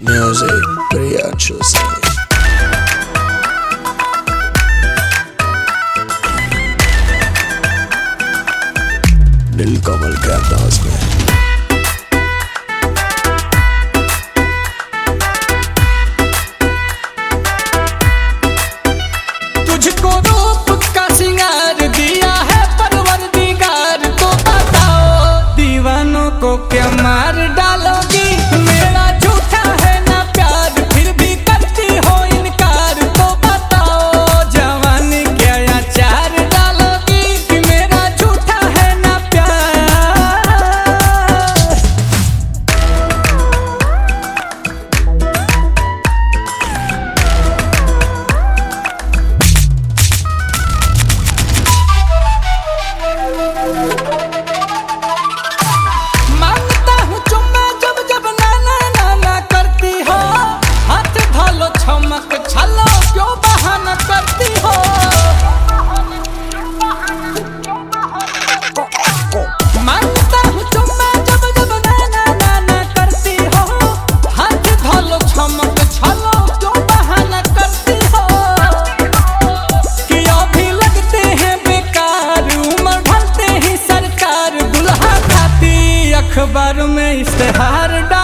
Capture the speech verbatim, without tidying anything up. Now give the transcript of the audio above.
Music Priyanshu Singh। दिल कमल के अंदाज में तुझको रूप का सिंगार दिया है परवरदिगार, तो बताओ दीवानों को क्या मार डालोगी। मेरा झूठा है ना प्यार फिर भी करती हो इनकार, तो बताओ जवानी क्या अचार डालोगी। कि मेरा झूठा है ना प्यार। मांगता हूँ चुम्मा जब जब नाना नाना करती हो, हाथ धोलो छमक छलो क्यों बहाना करती हो। मांगता हूँ चुम्मा जब जब नाना नाना करती हो, हाथ धोलो छमक छलो क्यों बहाना करती हो। कि अभी लगते हैं बेकार उम्र भरते ही सरकार, दुल्हा खाती अखबार में इश्तेहार डाल